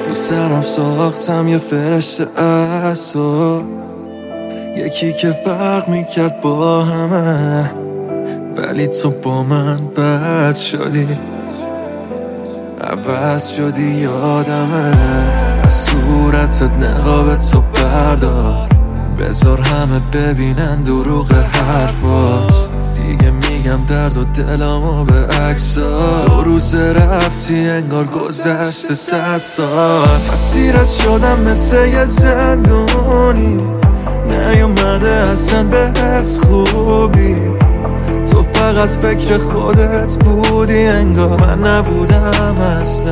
تو سرم ساختم یه فرشته از تو، یکی که فرق میکرد با همه، ولی تو با من بد شدی، عوض شدی یادمه. از صورتت نقاب تو بردار، بذار همه ببینن دروغ حرفات. دیگه میگم درد و دلمو به عکسات. 2 روز رفتی انگار گذشته 100 سال. اسیرت شدم مثل یه زندونی، نیومده اصلا بهت خوبی. تو فقط فکر خودت بودی انگار من نبودم اصلا.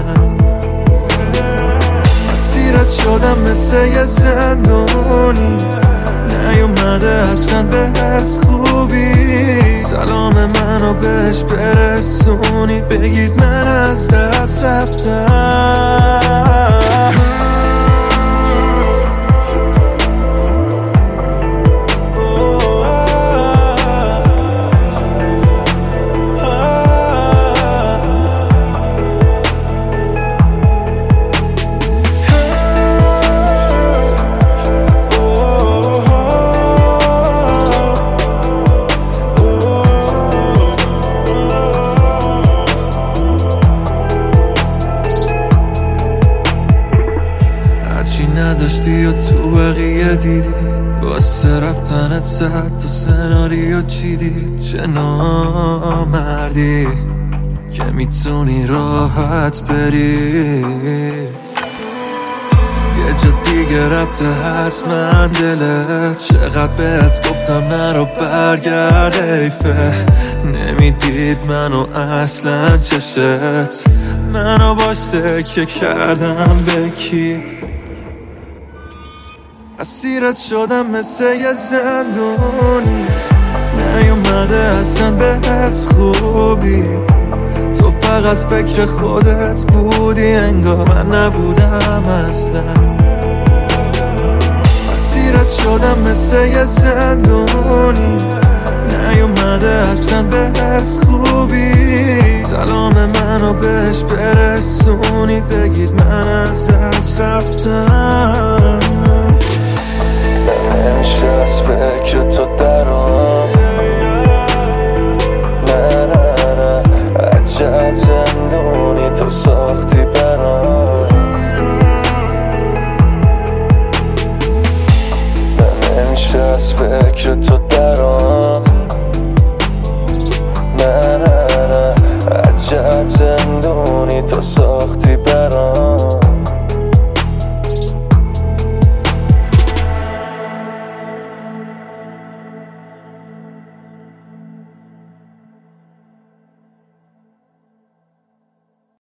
اسیرت شدم مثل یه زندونی، نیومده اصلا بهت خوبی. سلام منو بهش برسونید، بگید من از دست رفتم. چی نداشتی و تو بقیه دیدی، واسه رفتنت 100 تا سناریو چیدی. چه نامردی که میتونی راحت بری، یه جا دیگه رفته حتما دلت. چقدر بهت گفتم نرو برگرد حیفه، نمیدید منو اصلا چشت. منو باش تکیه کردم به کی، اسیرت شدم مثل یه زندونی، نیومده اصلا بهت خوبی. تو فقط فکر خودت بودی انگار من نبودم اصلا. اسیرت شدم مثل یه زندونی، نیومده اصلا بهت خوبی. سلام منو بهش برسونید، بگید من از دست رفتم. نمیشه از فکر تو درام، نه نه نه، عجب زندونی تو ساختی برام. نمیشه از فکر تو درام، نه نه نه، عجب زندونی تو ساختی برام.